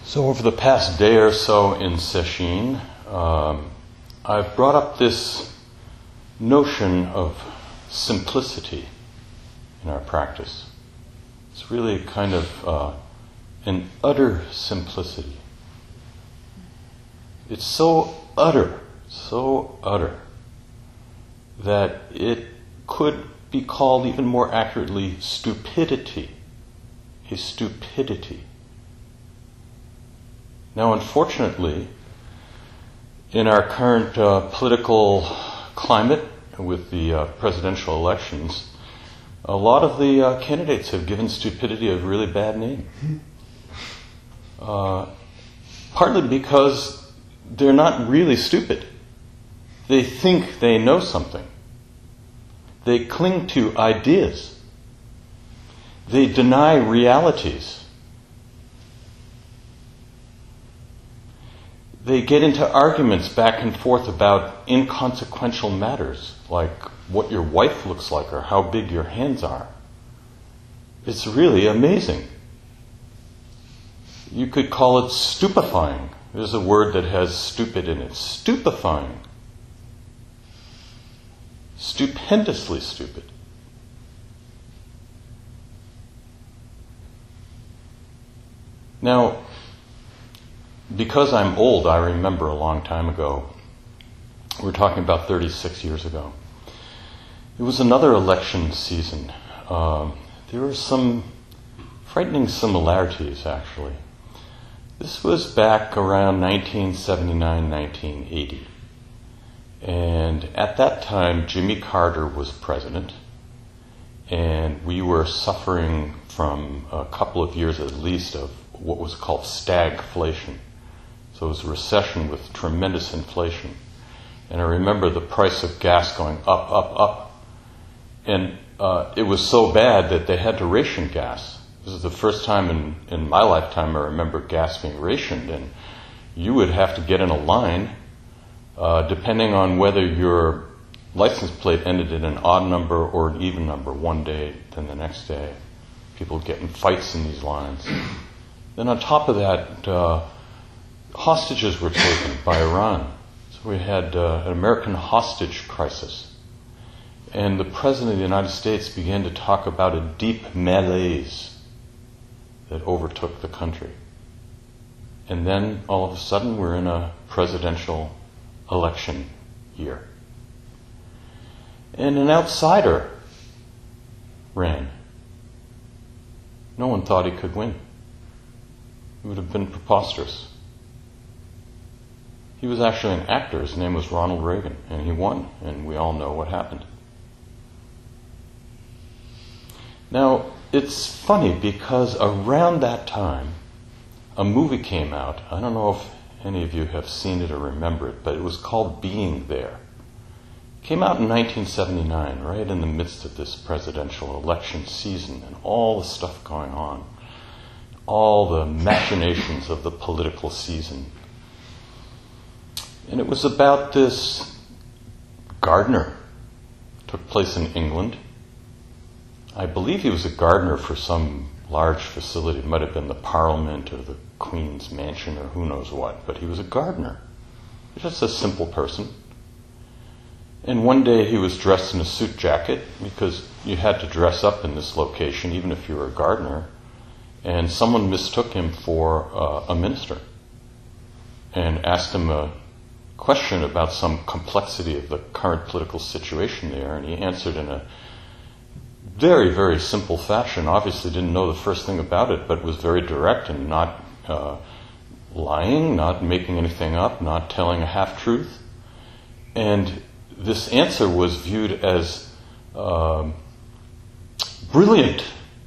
So over the past day or so in Sesshin, I've brought up this notion of simplicity in our practice. It's really kind of an utter simplicity. It's so utter, that it could be called even more accurately stupidity. A stupidity. Now, unfortunately, in our current political climate with the presidential elections, a lot of the candidates have given stupidity a really bad name. Partly because they're not really stupid. They think they know something. They cling to ideas. They deny realities. They get into arguments back and forth about inconsequential matters, like what your wife looks like or how big your hands are. It's really amazing. You could call it stupefying. There's a word that has stupid in it. Stupefying. Stupendously stupid. Now, because I'm old, I remember a long time ago, we're talking about 36 years ago, it was another election season. There were some frightening similarities, actually. This was back around 1979, 1980. And at that time, Jimmy Carter was president, and we were suffering from a couple of years at least of what was called stagflation. So it was a recession with tremendous inflation. And I remember the price of gas going up. And it was so bad that they had to ration gas. This is the first time in my lifetime I remember gas being rationed. And you would have to get in a line, depending on whether your license plate ended in an odd number or an even number one day, then the next day. People get in fights in these lines. Then on top of that, hostages were taken by Iran. So we had an American hostage crisis. And the President of the United States began to talk about a deep malaise that overtook the country. And then all of a sudden we're in a presidential election year. And an outsider ran. No one thought he could win. It would have been preposterous. He was actually an actor. His name was Ronald Reagan, and he won, and we all know what happened. Now, it's funny because around that time, a movie came out. I don't know if any of you have seen it or remember it, but it was called Being There. It came out in 1979, right in the midst of this presidential election season and all the stuff going on, all the machinations of the political season. And it was about this gardener. It took place in England. I believe he was a gardener for some large facility. It might have been the Parliament or the Queen's Mansion or who knows what, but he was a gardener. Just a simple person. And one day he was dressed in a suit jacket, because you had to dress up in this location even if you were a gardener, and someone mistook him for a minister and asked him a question about some complexity of the current political situation there, and he answered in a very, very simple fashion. Obviously didn't know the first thing about it, but was very direct and not lying, not making anything up, not telling a half-truth. And this answer was viewed as brilliant.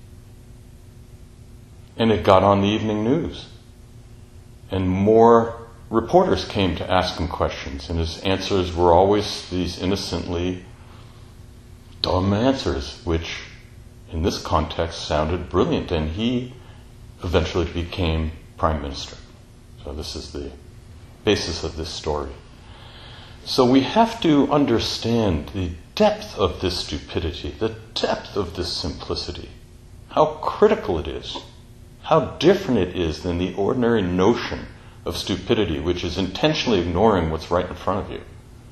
And it got on the evening news. And more reporters came to ask him questions, and his answers were always these innocently dumb answers, which in this context sounded brilliant, and he eventually became prime minister. So this is the basis of this story. So we have to understand the depth of this stupidity, the depth of this simplicity, how critical it is how different it is than the ordinary notion of stupidity, which is intentionally ignoring what's right in front of you,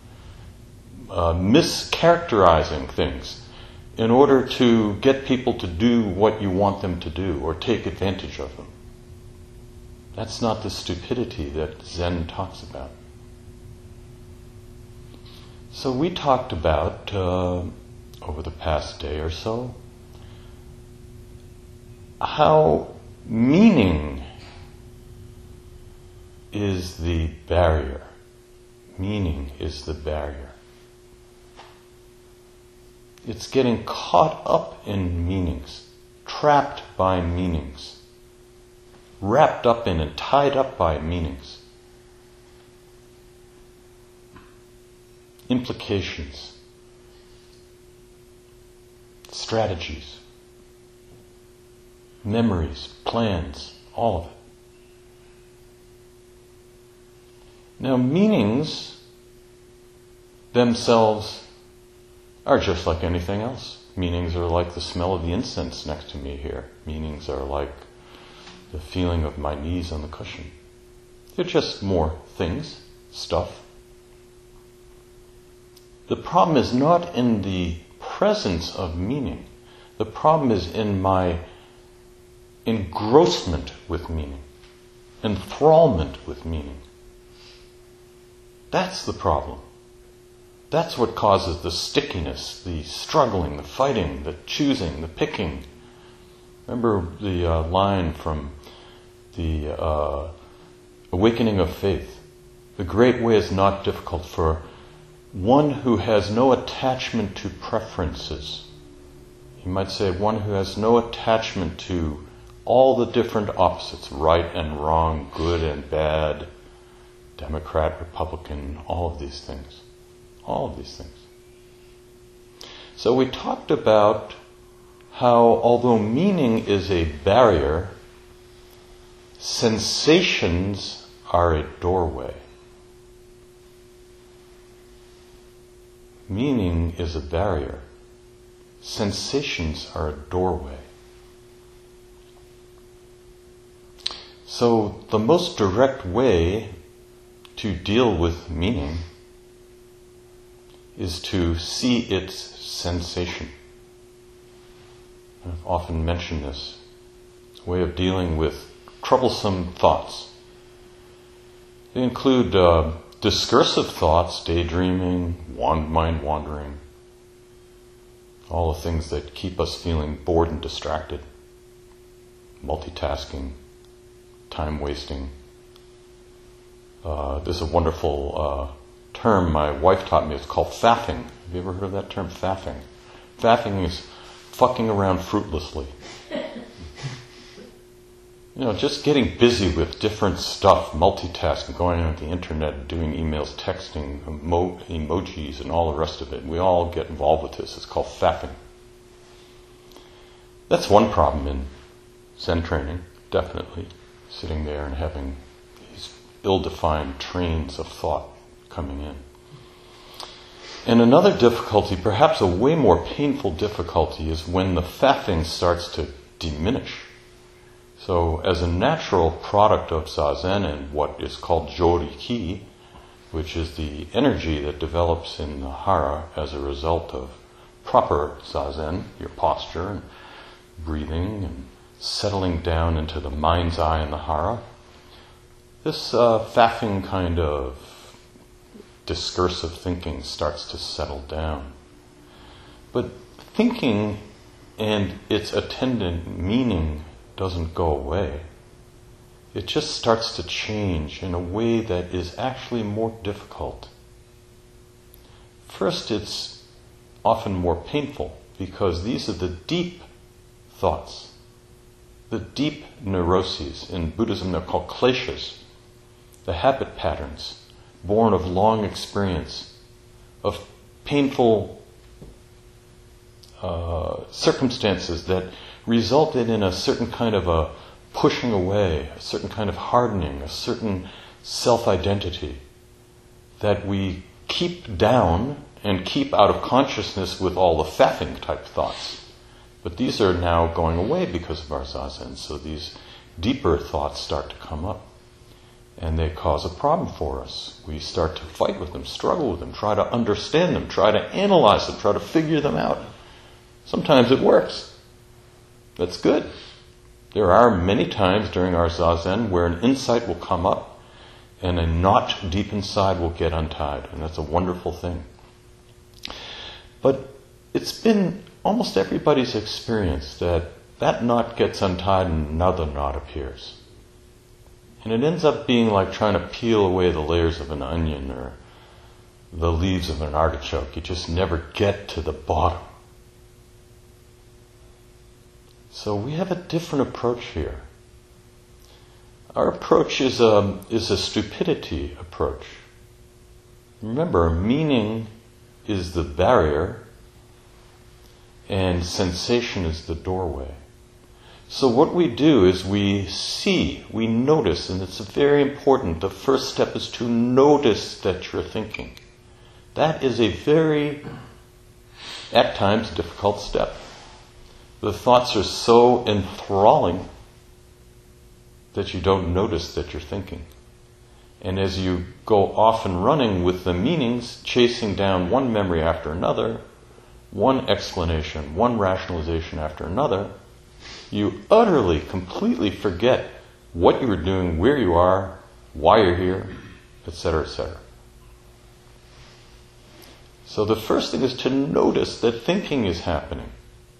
mischaracterizing things in order to get people to do what you want them to do or take advantage of them. That's not the stupidity that Zen talks about. So we talked about, over the past day or so, how meaning is the barrier. Meaning is the barrier. It's getting caught up in meanings, trapped by meanings, wrapped up in and tied up by meanings. Implications, strategies, memories, plans, all of it. Now, meanings themselves are just like anything else. Meanings are like the smell of the incense next to me here. Meanings are like the feeling of my knees on the cushion. They're just more things, stuff. The problem is not in the presence of meaning. The problem is in my engrossment with meaning, enthrallment with meaning. That's the problem. That's what causes the stickiness, the struggling, the fighting, the choosing, the picking. Remember the line from the Awakening of Faith. The great way is not difficult for one who has no attachment to preferences. You might say one who has no attachment to all the different opposites, right and wrong, good and bad, Democrat, Republican, all of these things. All of these things. So we talked about how, although meaning is a barrier, sensations are a doorway. Meaning is a barrier. Sensations are a doorway. So the most direct way to deal with meaning is to see its sensation. I've often mentioned this. It's a way of dealing with troublesome thoughts. They include discursive thoughts, daydreaming, mind wandering, all the things that keep us feeling bored and distracted, multitasking, time wasting. There's a wonderful term my wife taught me. It's called faffing. Have you ever heard of that term, faffing? Faffing is fucking around fruitlessly. Just getting busy with different stuff, multitasking, going on the internet, doing emails, texting, emojis, and all the rest of it. We all get involved with this. It's called faffing. That's one problem in Zen training, definitely. Sitting there and having these ill-defined trains of thought coming in. And another difficulty, perhaps a way more painful difficulty, is when the faffing starts to diminish. So as a natural product of Zazen and what is called Joriki, which is the energy that develops in the hara as a result of proper Zazen, your posture and breathing and settling down into the mind's eye and the hara, this faffing kind of discursive thinking starts to settle down. But thinking and its attendant meaning doesn't go away. It just starts to change in a way that is actually more difficult. First, it's often more painful because these are the deep thoughts, the deep neuroses. In Buddhism, they're called kleshas, the habit patterns born of long experience, of painful circumstances that resulted in a certain kind of a pushing away, a certain kind of hardening, a certain self-identity that we keep down and keep out of consciousness with all the faffing type thoughts. But these are now going away because of our zazen. So these deeper thoughts start to come up. And they cause a problem for us. We start to fight with them, struggle with them, try to understand them, try to analyze them, try to figure them out. Sometimes it works. That's good. There are many times during our Zazen where an insight will come up and a knot deep inside will get untied. And that's a wonderful thing. But it's been almost everybody's experience that knot gets untied and another knot appears. And it ends up being like trying to peel away the layers of an onion or the leaves of an artichoke. You just never get to the bottom. So we have a different approach here. Our approach is a stupidity approach. Remember, meaning is the barrier and sensation is the doorway. So what we do is we see, we notice, and it's very important. The first step is to notice that you're thinking. That is a very, at times, difficult step. The thoughts are so enthralling that you don't notice that you're thinking. And as you go off and running with the meanings, chasing down one memory after another, one explanation, one rationalization after another, you utterly, completely forget what you were doing, where you are, why you're here, etc., etc. So the first thing is to notice that thinking is happening.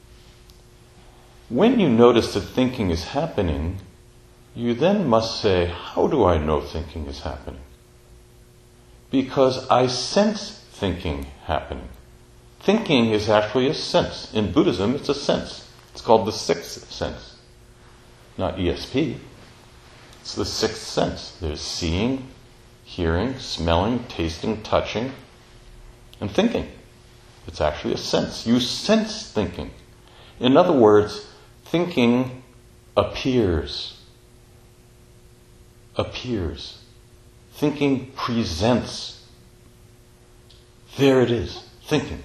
When you notice that thinking is happening, you then must say, how do I know thinking is happening? Because I sense thinking happening. Thinking is actually a sense. In Buddhism, it's a sense. It's called the sixth sense. Not ESP. It's the sixth sense. There's seeing, hearing, smelling, tasting, touching, and thinking. It's actually a sense. You sense thinking. In other words, thinking appears. Appears. Thinking presents. There it is. Thinking.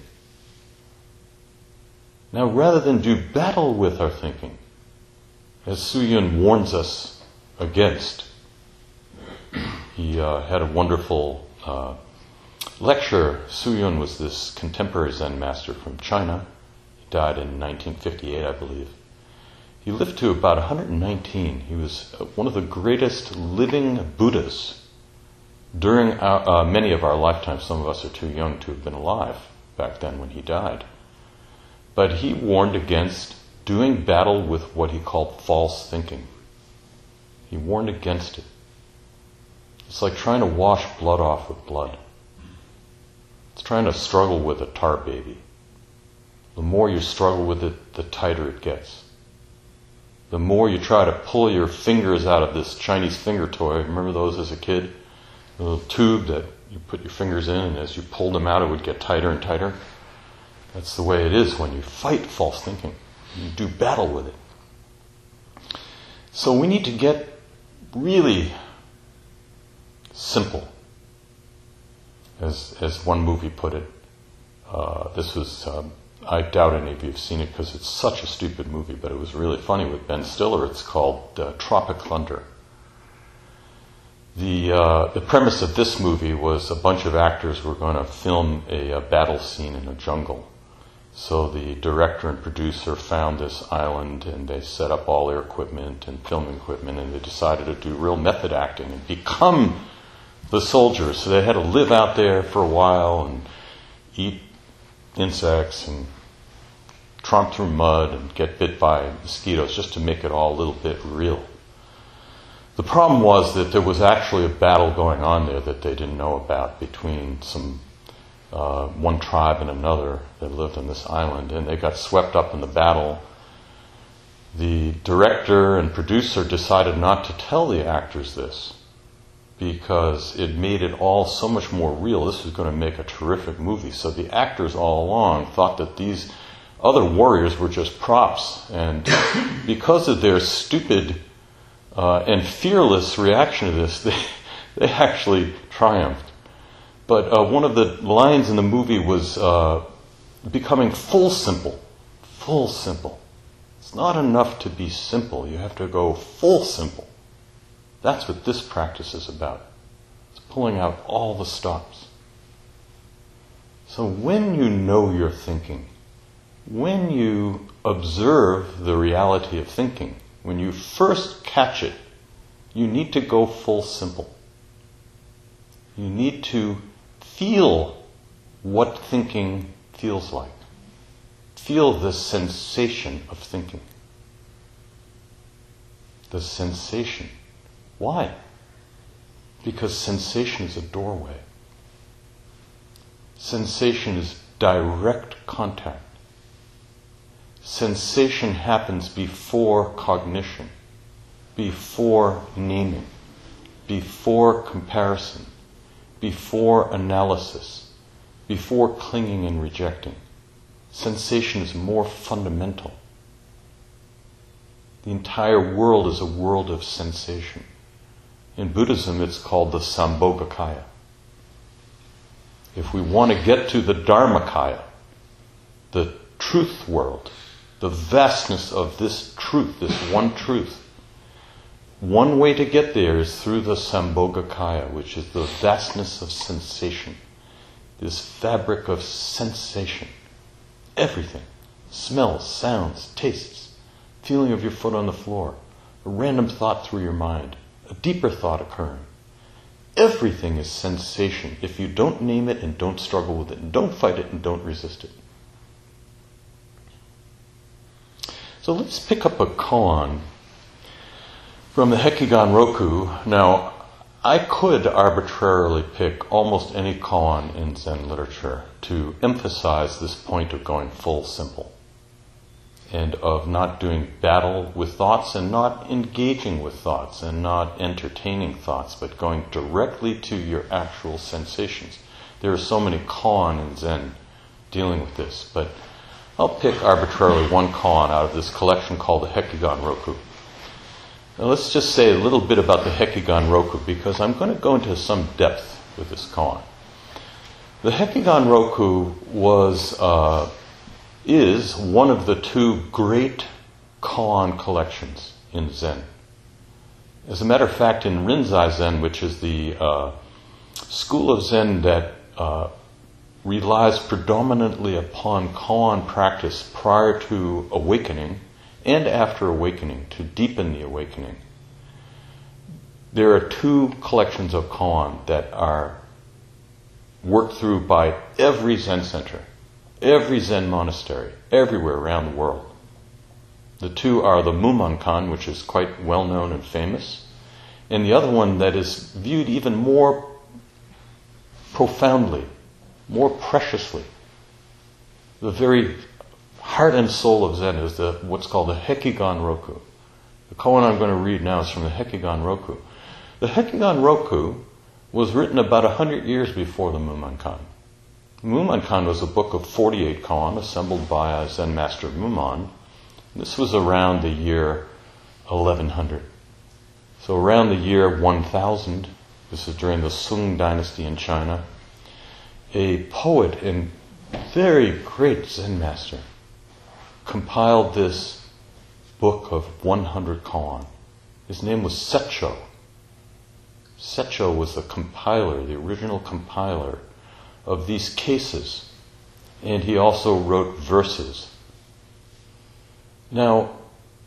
Now, rather than do battle with our thinking, as Suyun warns us against, he had a wonderful lecture. Suyun was this contemporary Zen master from China. He died in 1958, I believe. He lived to about 119. He was one of the greatest living Buddhas during many of our lifetimes. Some of us are too young to have been alive back then when he died. But he warned against doing battle with what he called false thinking. He warned against it. It's like trying to wash blood off with blood. It's trying to struggle with a tar baby. The more you struggle with it, the tighter it gets. The more you try to pull your fingers out of this Chinese finger toy, remember those as a kid? The little tube that you put your fingers in, and as you pulled them out, it would get tighter and tighter. That's the way it is when you fight false thinking. You do battle with it. So we need to get really simple. As one movie put it, this was, I doubt any of you have seen it because it's such a stupid movie, but it was really funny with Ben Stiller. It's called Tropic Thunder. The premise of this movie was a bunch of actors were going to film a battle scene in a jungle. So the director and producer found this island and they set up all their equipment and filming equipment, and they decided to do real method acting and become the soldiers. So they had to live out there for a while and eat insects and tromp through mud and get bit by mosquitoes just to make it all a little bit real. The problem was that there was actually a battle going on there that they didn't know about between one tribe and another that lived on this island, and they got swept up in the battle. The director and producer decided not to tell the actors this because it made it all so much more real. This was going to make a terrific movie. So the actors all along thought that these other warriors were just props, and because of their stupid and fearless reaction to this, they actually triumphed. But one of the lines in the movie was becoming full simple. It's not enough to be simple. You have to go full simple. That's what this practice is about. It's pulling out all the stops. So when you know you're thinking, when you observe the reality of thinking, when you first catch it, you need to go full simple. You need to feel what thinking feels like. Feel the sensation of thinking. The sensation. Why? Because sensation is a doorway. Sensation is direct contact. Sensation happens before cognition, before naming, before comparison, before analysis, before clinging and rejecting. Sensation is more fundamental. The entire world is a world of sensation. In Buddhism, it's called the Sambhogakaya. If we want to get to the Dharmakaya, the truth world, the vastness of this truth, this one truth, one way to get there is through the Sambhogakaya, which is the vastness of sensation, this fabric of sensation. Everything. Smells, sounds, tastes, feeling of your foot on the floor, a random thought through your mind, a deeper thought occurring. Everything is sensation if you don't name it and don't struggle with it and don't fight it and don't resist it. So let's pick up a koan from the Hekigan Roku. Now, I could arbitrarily pick almost any koan in Zen literature to emphasize this point of going full simple and of not doing battle with thoughts and not engaging with thoughts and not entertaining thoughts, but going directly to your actual sensations. There are so many koan in Zen dealing with this, but I'll pick arbitrarily one koan out of this collection called the Hekigan Roku. Now let's just say a little bit about the Hekigan Roku, because I'm going to go into some depth with this koan. The Hekigan Roku is one of the two great koan collections in Zen. As a matter of fact, in Rinzai Zen, which is the school of Zen that relies predominantly upon koan practice prior to awakening and after awakening, to deepen the awakening, there are two collections of koan that are worked through by every Zen center, every Zen monastery, everywhere around the world. The two are the Mumonkan, which is quite well known and famous, and the other one that is viewed even more profoundly, more preciously. The very heart and soul of Zen is what's called the Hekigan Roku. The koan I'm going to read now is from the Hekigan Roku. The Hekigan Roku was written about 100 years before the Mumonkan. Mumonkan was a book of 48 koan assembled by a Zen master Mumon. This was around the year 1100. So around the year 1000, this is during the Sung dynasty in China, a poet and very great Zen master compiled this book of 100 koan. His name was Setcho. Setcho was the compiler, the original compiler of these cases, and he also wrote verses. Now,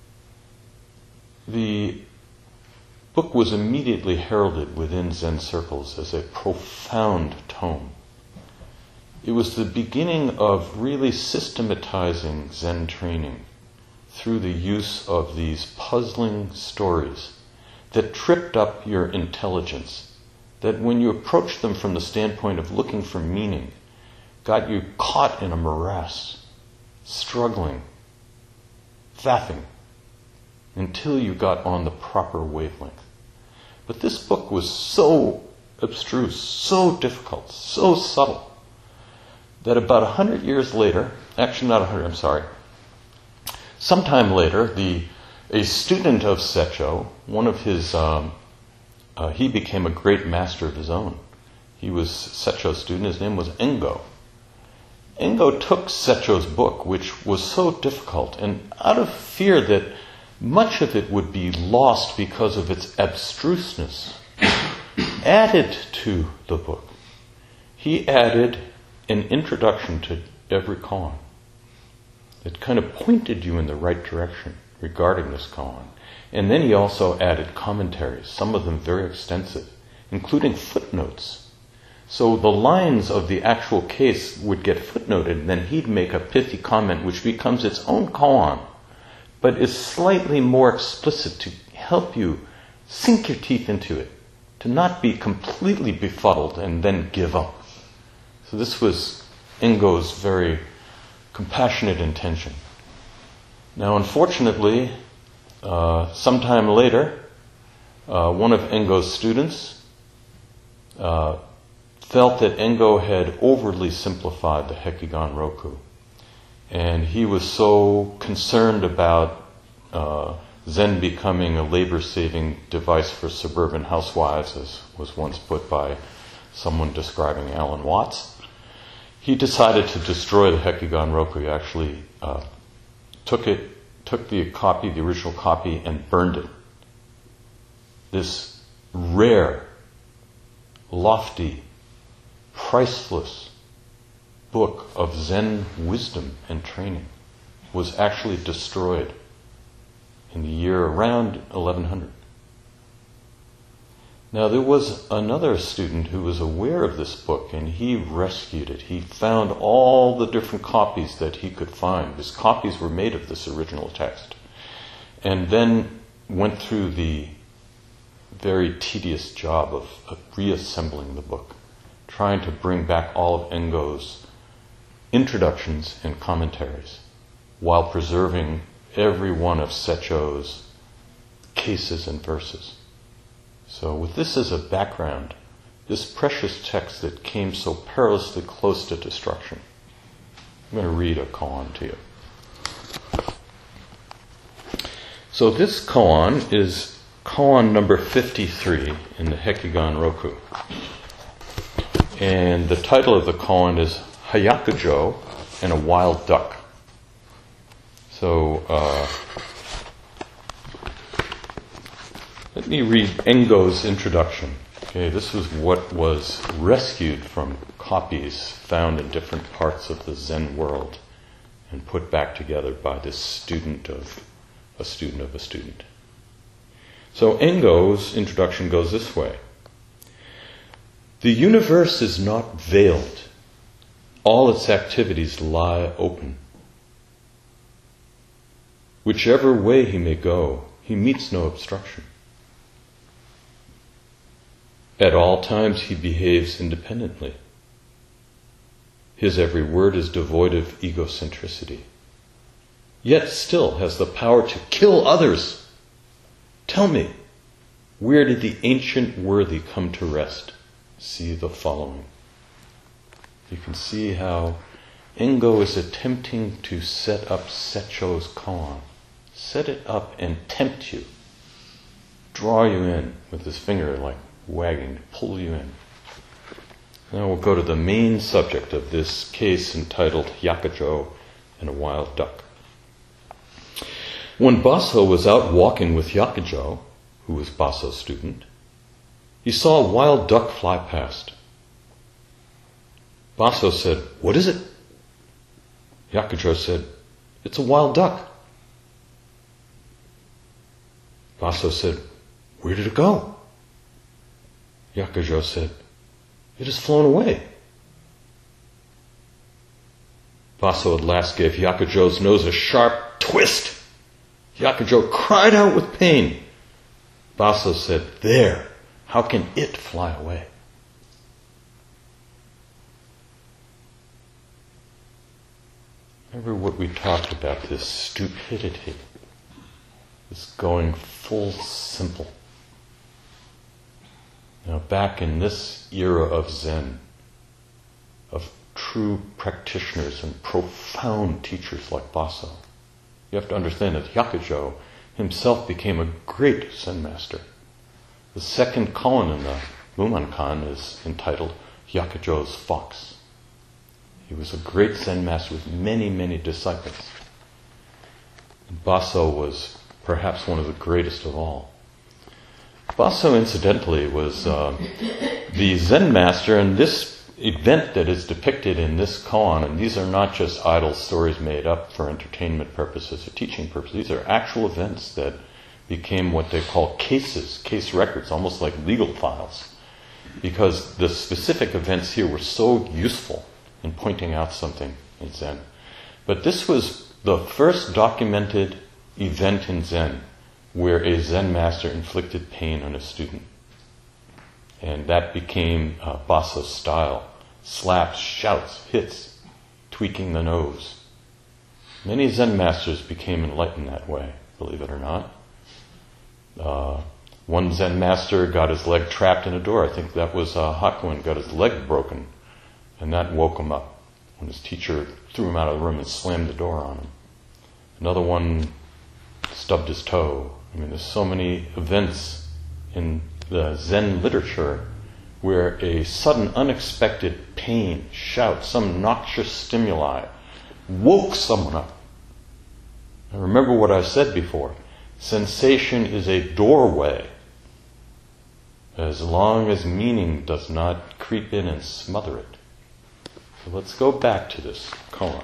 the book was immediately heralded within Zen circles as a profound tome. It was the beginning of really systematizing Zen training through the use of these puzzling stories that tripped up your intelligence, that when you approached them from the standpoint of looking for meaning, got you caught in a morass, struggling, fathing, until you got on the proper wavelength. But this book was so abstruse, so difficult, so subtle, that about 100 years later, actually not 100, I'm sorry, sometime later, a student of Setcho, one of his, he became a great master of his own. He was Setcho's student, his name was Engo. Engo took Secho's book, which was so difficult, and out of fear that much of it would be lost because of its abstruseness, added to the book. He added an introduction to every koan that kind of pointed you in the right direction regarding this koan. And then he also added commentaries, some of them very extensive, including footnotes. So the lines of the actual case would get footnoted, and then he'd make a pithy comment which becomes its own koan, but is slightly more explicit to help you sink your teeth into it, to not be completely befuddled and then give up. So this was Engo's very compassionate intention. Now, unfortunately, sometime later, one of Engo's students felt that Engo had overly simplified the Hekigan Roku. And he was so concerned about Zen becoming a labor-saving device for suburban housewives, as was once put by someone describing Alan Watts, he decided to destroy the Hekigan Roku. He actually took the copy, the original copy, and burned it. This rare, lofty, priceless book of Zen wisdom and training was actually destroyed in the year around 1100. Now, there was another student who was aware of this book, and he rescued it. He found all the different copies that he could find. His copies were made of this original text, and then went through the very tedious job of reassembling the book, trying to bring back all of Engo's introductions and commentaries, while preserving every one of Secho's cases and verses. So with this as a background, this precious text that came so perilously close to destruction, I'm going to read a koan to you. So this koan is koan number 53 in the Hekigan Roku. And the title of the koan is Hyakujo and a Wild Duck. So, let me read Engo's introduction. Okay, this was what was rescued from copies found in different parts of the Zen world and put back together by this student of a student of a student. So Engo's introduction goes this way. The universe is not veiled. All its activities lie open. Whichever way he may go, he meets no obstruction. At all times he behaves independently. His every word is devoid of egocentricity, yet still has the power to kill others. Tell me, where did the ancient worthy come to rest? See the following. You can see how Engo is attempting to set up Secho's koan. Set it up and tempt you. Draw you in with his finger like wagging to pull you in. Now we'll go to the main subject of this case entitled Hyakujo and a Wild Duck. When Baso was out walking with Hyakujo, who was Baso's student, he saw a wild duck fly past. Baso said, "What is it?" Hyakujo said, "It's a wild duck." Baso said, "Where did it go?" Hyakujo said, "It has flown away." Baso at last gave Hyakujo's nose a sharp twist. Hyakujo cried out with pain. Baso said, "There, how can it fly away?" Remember what we talked about, this stupidity, this going full simple. Now, back in this era of Zen, of true practitioners and profound teachers like Baso, you have to understand that Hyakujo himself became a great Zen master. The second koan in the Mumonkan is entitled Hyakujo's Fox. He was a great Zen master with many, many disciples. Baso was perhaps one of the greatest of all. Baso, incidentally, was the Zen master, and this event that is depicted in this koan, and these are not just idle stories made up for entertainment purposes or teaching purposes, these are actual events that became what they call cases, case records, almost like legal files, because the specific events here were so useful in pointing out something in Zen. But this was the first documented event in Zen where a Zen master inflicted pain on a student. And that became Baso's style. Slaps, shouts, hits, tweaking the nose. Many Zen masters became enlightened that way, believe it or not. One Zen master got his leg trapped in a door. I think that was Hakuin, got his leg broken. And that woke him up when his teacher threw him out of the room and slammed the door on him. Another one stubbed his toe. I mean, there's so many events in the Zen literature where a sudden unexpected pain, shout, some noxious stimuli woke someone up. Now remember what I said before. Sensation is a doorway as long as meaning does not creep in and smother it. So let's go back to this koan.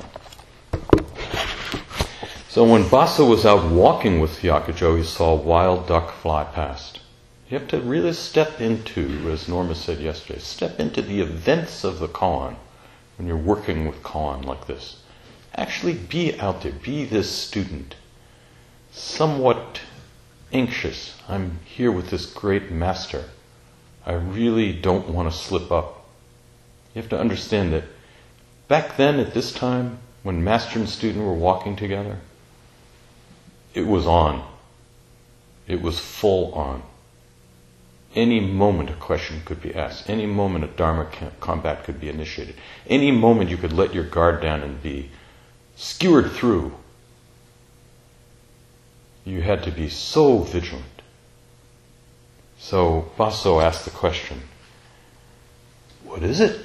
So when Baso was out walking with Hyakujo, he saw a wild duck fly past. You have to really step into, as Norma said yesterday, step into the events of the koan when you're working with koan like this. Actually be out there, be this student. Somewhat anxious. I'm here with this great master. I really don't want to slip up. You have to understand that back then, at this time, when master and student were walking together, it was on. It was full on. Any moment a question could be asked. Any moment a Dharma combat could be initiated. Any moment you could let your guard down and be skewered through. You had to be so vigilant. So Baso asked the question, what is it?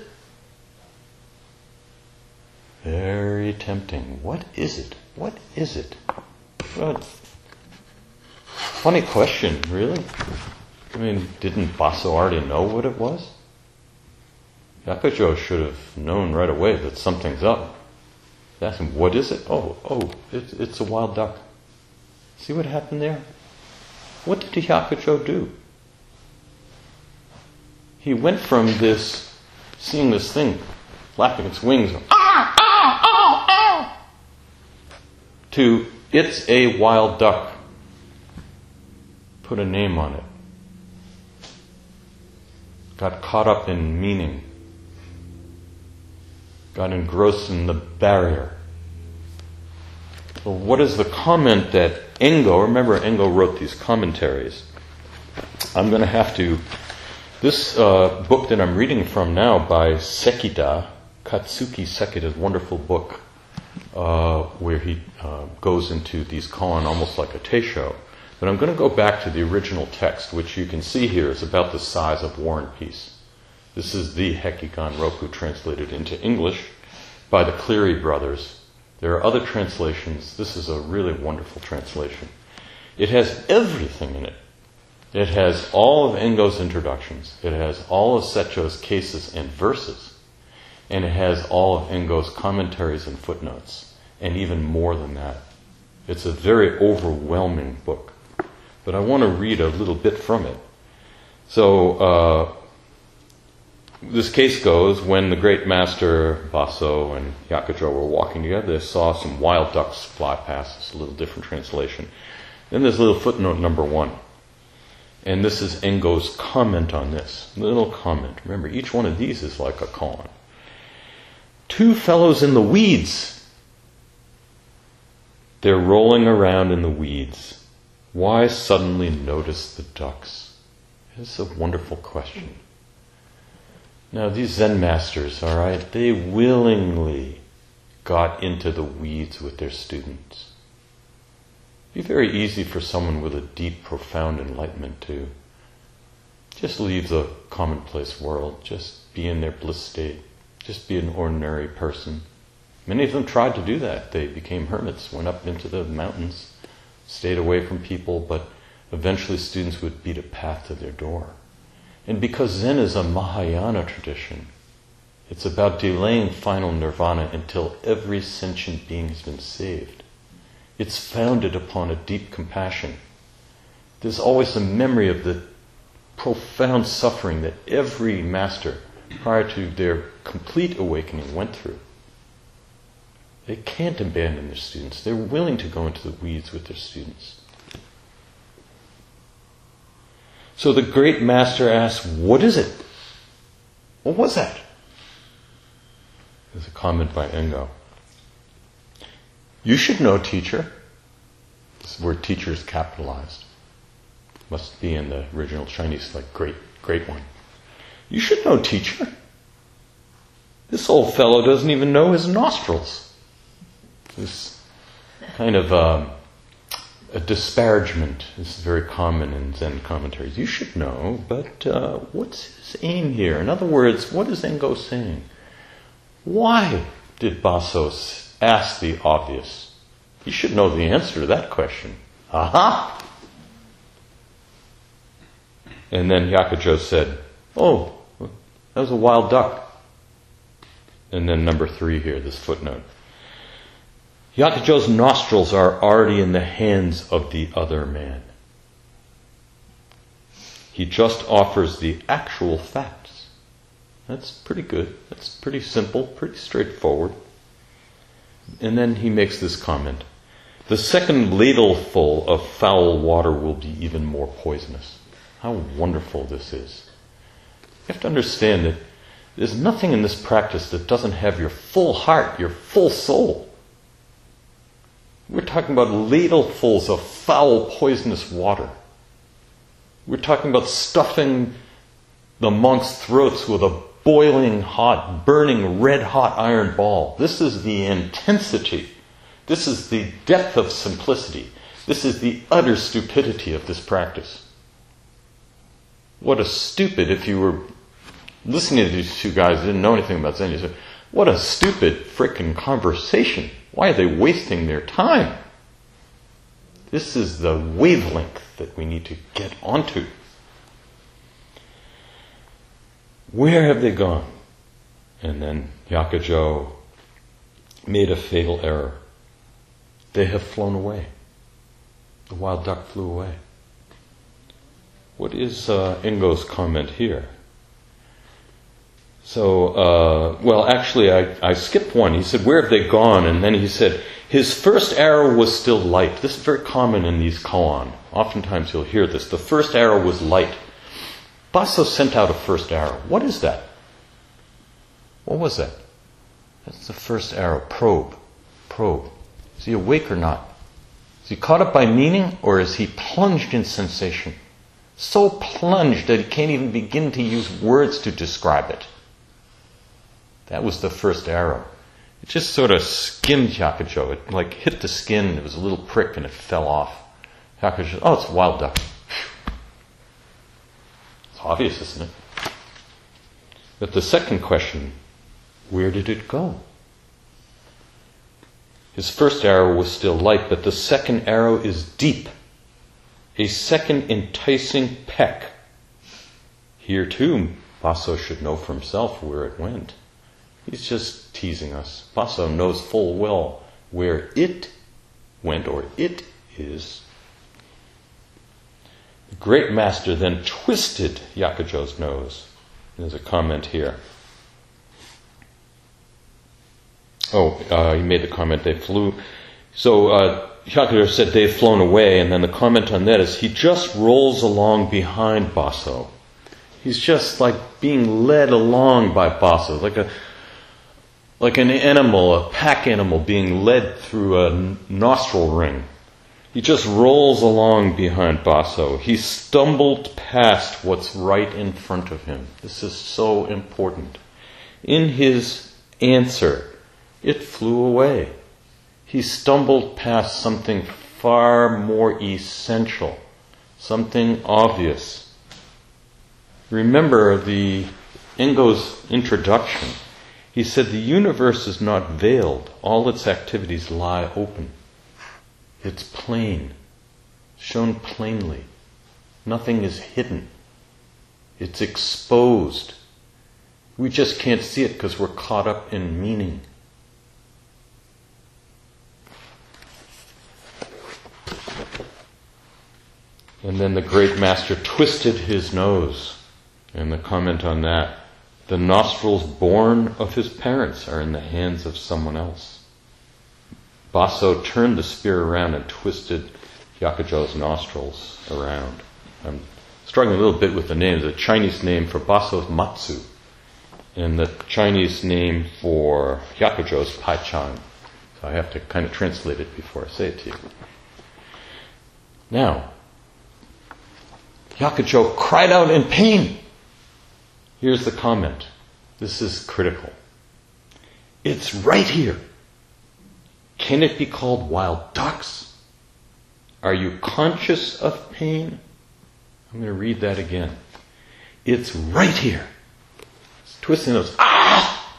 Very tempting. What is it? What is it? Well, funny question, really. I mean, didn't Baso already know what it was? Hyakujo should have known right away that something's up. He asked him, what is it? It's a wild duck. See what happened there? What did Hyakujo do? He went from this, seeing this thing flapping its wings, to, it's a wild duck. Put a name on it. Got caught up in meaning. Got engrossed in the barrier. So what is the comment that Engo, remember Engo wrote these commentaries. I'm going to have to, this book that I'm reading from now by Sekida, Katsuki Sekida's wonderful book, where he goes into these koan almost like a teisho. But I'm going to go back to the original text, which you can see here is about the size of War and Peace. This is the Hekigan Roku translated into English by the Cleary brothers. There are other translations. This is a really wonderful translation. It has everything in it. It has all of Engo's introductions. It has all of Secho's cases and verses. And it has all of Engo's commentaries and footnotes. And even more than that. It's a very overwhelming book. But I want to read a little bit from it. So, this case goes, when the great master Baso and Hyakujo were walking together, they saw some wild ducks fly past. It's a little different translation. Then there's a little footnote number 1. And this is Engo's comment on this. Little comment. Remember, each one of these is like a koan. 2 fellows in the weeds. They're rolling around in the weeds. Why suddenly notice the ducks? It's a wonderful question. Now, these Zen masters, all right, they willingly got into the weeds with their students. It'd be very easy for someone with a deep, profound enlightenment to just leave the commonplace world, just be in their bliss state, Just be an ordinary person. Many of them tried to do that. They became hermits, went up into the mountains, stayed away from people, but eventually students would beat a path to their door. And because Zen is a Mahayana tradition, it's about delaying final nirvana until every sentient being has been saved. It's founded upon a deep compassion. There's always a memory of the profound suffering that every master, prior to their complete awakening, went through. They can't abandon their students. They're willing to go into the weeds with their students. So the great master asks, what is it? What was that? There's a comment by Engo. You should know, teacher. This word teacher is capitalized. Must be in the original Chinese, like great one. You should know, teacher. This old fellow doesn't even know his nostrils. This kind of a disparagement is very common in Zen commentaries. You should know, but what's his aim here? In other words, what is Engo saying? Why did Baso ask the obvious? He should know the answer to that question. Aha! And then Hyakujo said, oh, that was a wild duck. And then number 3 here, this footnote. Hyakujo's nostrils are already in the hands of the other man. He just offers the actual facts. That's pretty good. That's pretty simple, pretty straightforward. And then he makes this comment. The second ladleful of foul water will be even more poisonous. How wonderful this is. You have to understand that there's nothing in this practice that doesn't have your full heart, your full soul. We're talking about ladlefuls of foul, poisonous water. We're talking about stuffing the monks' throats with a boiling hot, burning red hot iron ball. This is the intensity. This is the depth of simplicity. This is the utter stupidity of this practice. What a stupid, if you were listening to these two guys who didn't know anything about Zen, you said, what a stupid frickin' conversation. Why are they wasting their time? This is the wavelength that we need to get onto. Where have they gone? And then Hyakujo made a fatal error. They have flown away. The wild duck flew away. What is Engo's comment here? So, well, actually, I skipped one. He said, where have they gone? And then he said, his first arrow was still light. This is very common in these koan. Oftentimes you'll hear this. The first arrow was light. Baso sent out a first arrow. What is that? What was that? That's the first arrow. Probe. Is he awake or not? Is he caught up by meaning, or is he plunged in sensation? So plunged that he can't even begin to use words to describe it. That was the first arrow. It just sort of skimmed Hyakujo. It like hit the skin. There was a little prick and it fell off. Hyakujo said, oh, it's a wild duck. It's obvious, isn't it? But the second question, where did it go? His first arrow was still light, but the second arrow is deep. A second enticing peck. Here too, Baso should know for himself where it went. He's just teasing us. Baso knows full well where it went, or it is. The great master then twisted Hyakujo's nose. There's a comment here. He made the comment, they flew. So, Hyakujo said they've flown away, and then the comment on that is he just rolls along behind Baso. He's just like being led along by Baso, like an animal, a pack animal being led through a nostril ring. He just rolls along behind Baso. He stumbled past what's right in front of him. This is so important. In his answer, it flew away. He stumbled past something far more essential, something obvious. Remember the Engo's introduction. He said the universe is not veiled. All its activities lie open. It's plain, shown plainly. Nothing is hidden. It's exposed. We just can't see it because we're caught up in meaning. And then the great master twisted his nose. And the comment on that, the nostrils born of his parents are in the hands of someone else. Baso turned the spear around and twisted Hyakujo's nostrils around. I'm struggling a little bit with the names. The Chinese name for Baso is Matsu. And the Chinese name for Hyakujo is Pai Chan. So I have to kind of translate it before I say it to you. Now, Hyakujo cried out in pain. Here's the comment. This is critical. It's right here. Can it be called wild ducks? Are you conscious of pain? I'm going to read that again. It's right here. It's twisting those. Ah!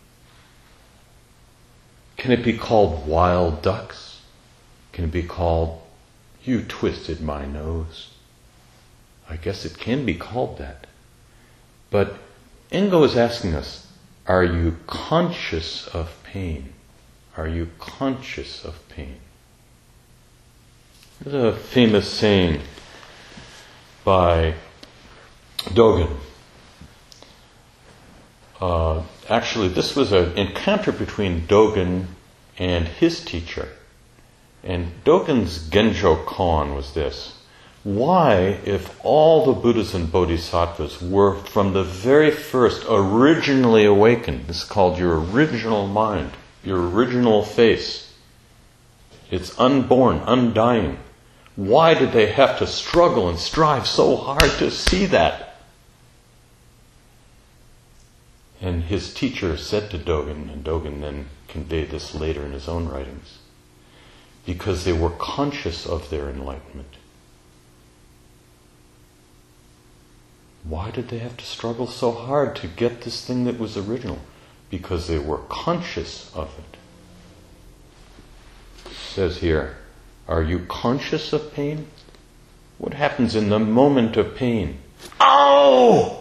Can it be called wild ducks? Can it be called, you twisted my nose? I guess it can be called that. But Engo is asking us, are you conscious of pain? Are you conscious of pain? There's a famous saying by Dogen. Actually, this was an encounter between Dogen and his teacher. And Dogen's Genjo Kon was this. Why, if all the Buddhas and Bodhisattvas were from the very first originally awakened, this is called your original mind, your original face, it's unborn, undying, why did they have to struggle and strive so hard to see that? And his teacher said to Dogen, and Dogen then conveyed this later in his own writings, because they were conscious of their enlightenment. Why did they have to struggle so hard to get this thing that was original? Because they were conscious of it. It says here, are you conscious of pain? What happens in the moment of pain? Oh!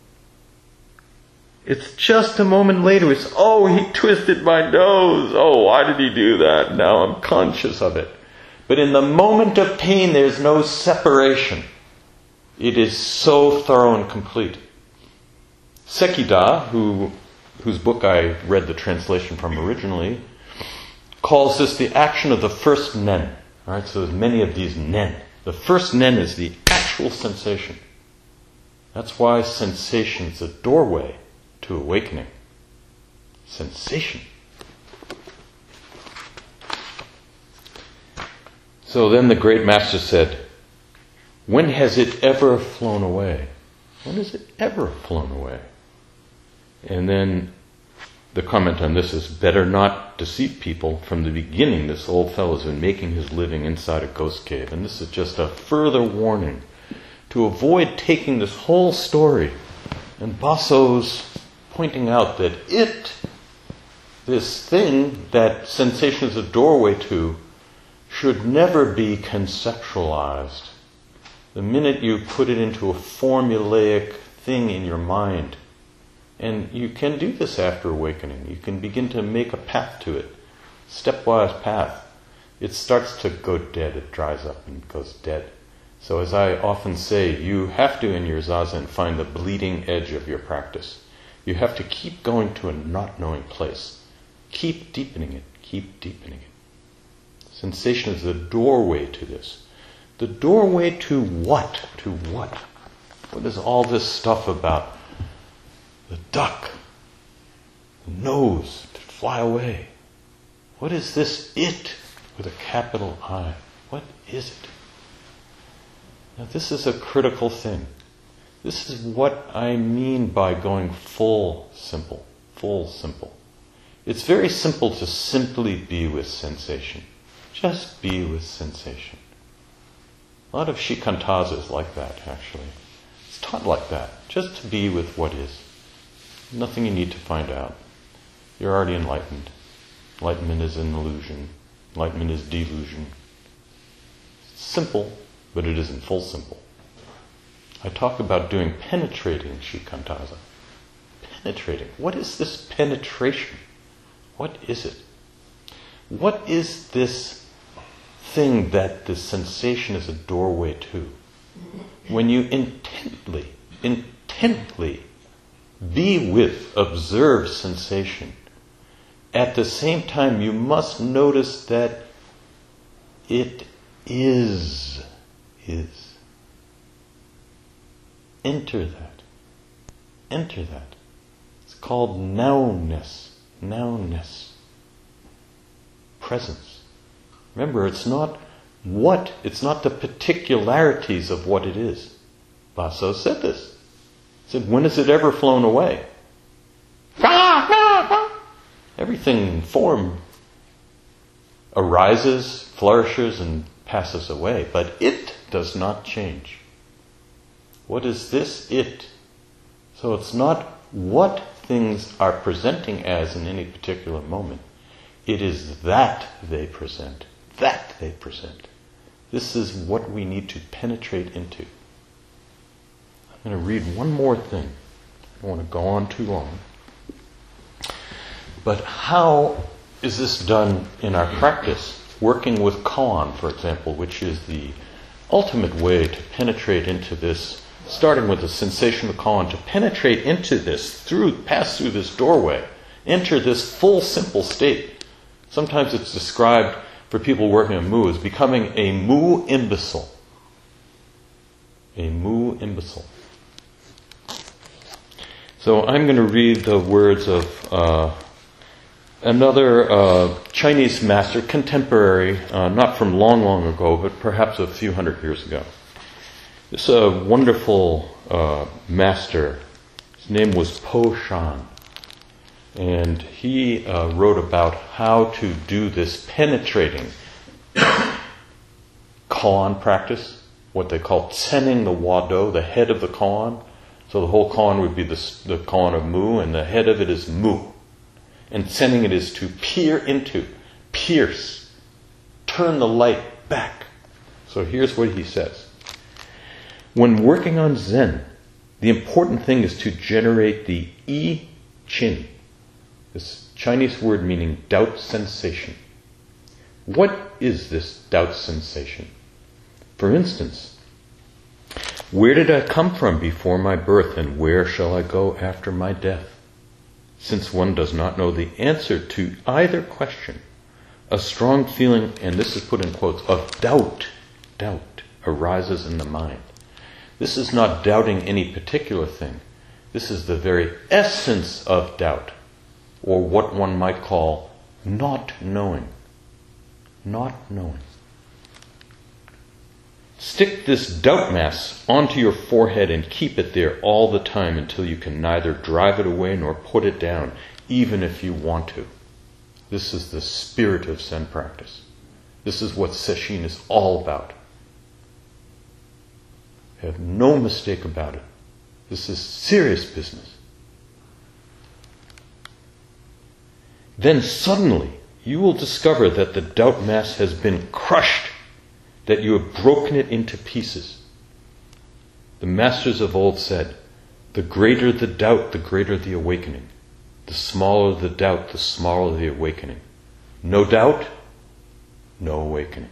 It's just a moment later. It's, oh, he twisted my nose. Oh, why did he do that? Now I'm conscious of it. But in the moment of pain, there's no separation. It is so thorough and complete. Sekida, whose book I read the translation from originally, calls this the action of the first nen. All right, so there's many of these nen. The first nen is the actual sensation. That's why sensation is a doorway to awakening. Sensation. So then the great master said, when has it ever flown away? When has it ever flown away? And then the comment on this is, better not deceive people. From the beginning, this old fellow's been making his living inside a ghost cave. And this is just a further warning to avoid taking this whole story. And Baso's pointing out that this thing that sensation is a doorway to, should never be conceptualized. The minute you put it into a formulaic thing in your mind, and you can do this after awakening, you can begin to make a path to it, stepwise path. It starts to go dead, it dries up and goes dead. So as I often say, you have to in your zazen find the bleeding edge of your practice. You have to keep going to a not knowing place. Keep deepening it, keep deepening it. Sensation is the doorway to this. The doorway to what? To what? What is all this stuff about the duck, the nose to fly away? What is this it with a capital I? What is it? Now this is a critical thing. This is what I mean by going full simple. Full simple. It's very simple to simply be with sensation. Just be with sensation. A lot of shikantaza is like that, actually. It's taught like that, just to be with what is. Nothing you need to find out. You're already enlightened. Enlightenment is an illusion. Enlightenment is delusion. It's simple, but it isn't full simple. I talk about doing penetrating shikantaza. Penetrating. What is this penetration? What is it? What is this thing that the sensation is a doorway to? When you intently be with, observe sensation, at the same time you must notice that it is. Enter that. Enter that. It's called nowness. Nowness. Presence. Remember, it's not the particularities of what it is. Baso said this. He said, when has it ever flown away? Everything in form arises, flourishes, and passes away, but it does not change. What is this it? So it's not what things are presenting as in any particular moment. It is that they present. That they present. This is what we need to penetrate into. I'm going to read one more thing. I don't want to go on too long. But how is this done in our practice? Working with koan, for example, which is the ultimate way to penetrate into this, starting with the sensation of koan, to penetrate into this, pass through this doorway, enter this full simple state. Sometimes it's described for people working on mu as becoming a mu imbecile. A mu imbecile. So I'm going to read the words of another Chinese master, contemporary, not from long, long ago, but perhaps a few hundred years ago. This is a wonderful master. His name was Po Shan. And he wrote about how to do this penetrating koan practice, what they call tsening the wado, the head of the koan. So the whole koan would be the koan of mu, and the head of it is mu. And tsening it is to peer into, pierce, turn the light back. So here's what he says. When working on Zen, the important thing is to generate the I Chin, this Chinese word meaning doubt sensation. What is this doubt sensation? For instance, where did I come from before my birth, and where shall I go after my death? Since one does not know the answer to either question, a strong feeling, and this is put in quotes, of doubt arises in the mind. This is not doubting any particular thing. This is the very essence of doubt, or what one might call not knowing. Not knowing. Stick this doubt mass onto your forehead and keep it there all the time until you can neither drive it away nor put it down, even if you want to. This is the spirit of Zen practice. This is what Sesshin is all about. Have no mistake about it. This is serious business. Then suddenly you will discover that the doubt mass has been crushed, that you have broken it into pieces. The masters of old said, the greater the doubt, the greater the awakening. The smaller the doubt, the smaller the awakening. No doubt, no awakening.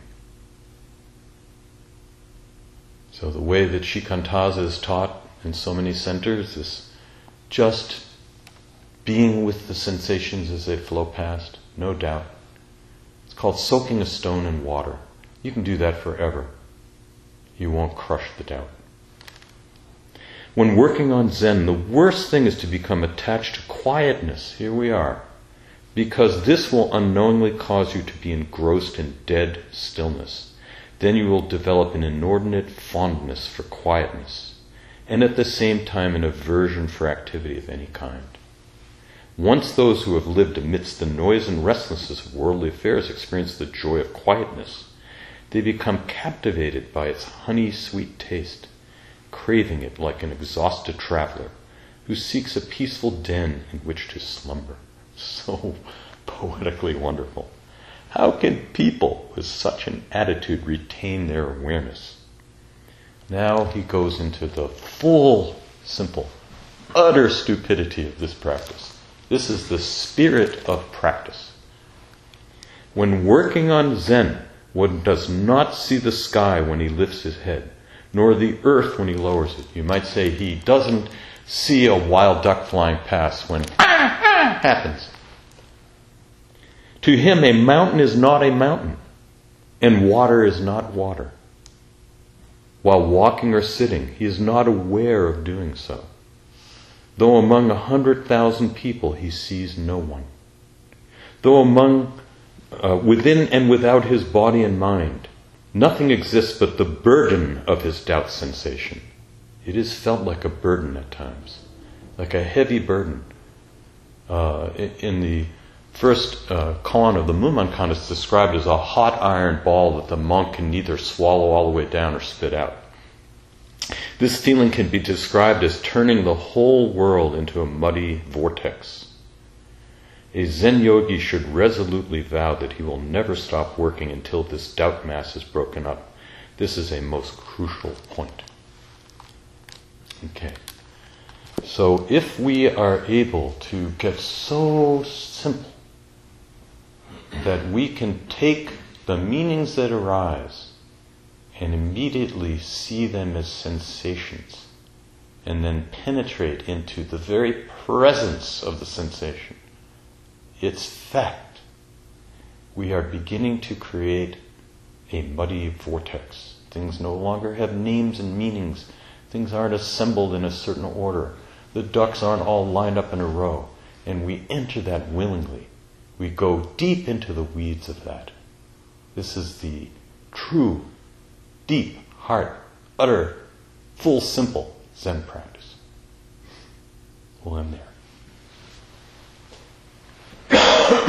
So the way that shikantaza is taught in so many centers is just being with the sensations as they flow past, no doubt. It's called soaking a stone in water. You can do that forever. You won't crush the doubt. When working on Zen, the worst thing is to become attached to quietness. Here we are. Because this will unknowingly cause you to be engrossed in dead stillness. Then you will develop an inordinate fondness for quietness, and at the same time an aversion for activity of any kind. Once those who have lived amidst the noise and restlessness of worldly affairs experience the joy of quietness, they become captivated by its honey-sweet taste, craving it like an exhausted traveler who seeks a peaceful den in which to slumber. So poetically wonderful. How can people with such an attitude retain their awareness? Now he goes into the full, simple, utter stupidity of this practice. This is the spirit of practice. When working on Zen, one does not see the sky when he lifts his head, nor the earth when he lowers it. You might say he doesn't see a wild duck flying past when happens. To him, a mountain is not a mountain, and water is not water. While walking or sitting, he is not aware of doing so. Though among 100,000 people, he sees no one. Though within and without his body and mind, nothing exists but the burden of his doubt sensation. It is felt like a burden at times, like a heavy burden. In the first koan of the Mumonkan, it's described as a hot iron ball that the monk can neither swallow all the way down or spit out. This feeling can be described as turning the whole world into a muddy vortex. A Zen yogi should resolutely vow that he will never stop working until this doubt mass is broken up. This is a most crucial point. Okay. So if we are able to get so simple that we can take the meanings that arise and immediately see them as sensations, and then penetrate into the very presence of the sensation, its fact, we are beginning to create a muddy vortex. Things no longer have names and meanings. Things aren't assembled in a certain order. The ducks aren't all lined up in a row. And we enter that willingly. We go deep into the weeds of that. This is the true, deep, heart, utter, full, simple Zen practice. We'll end there.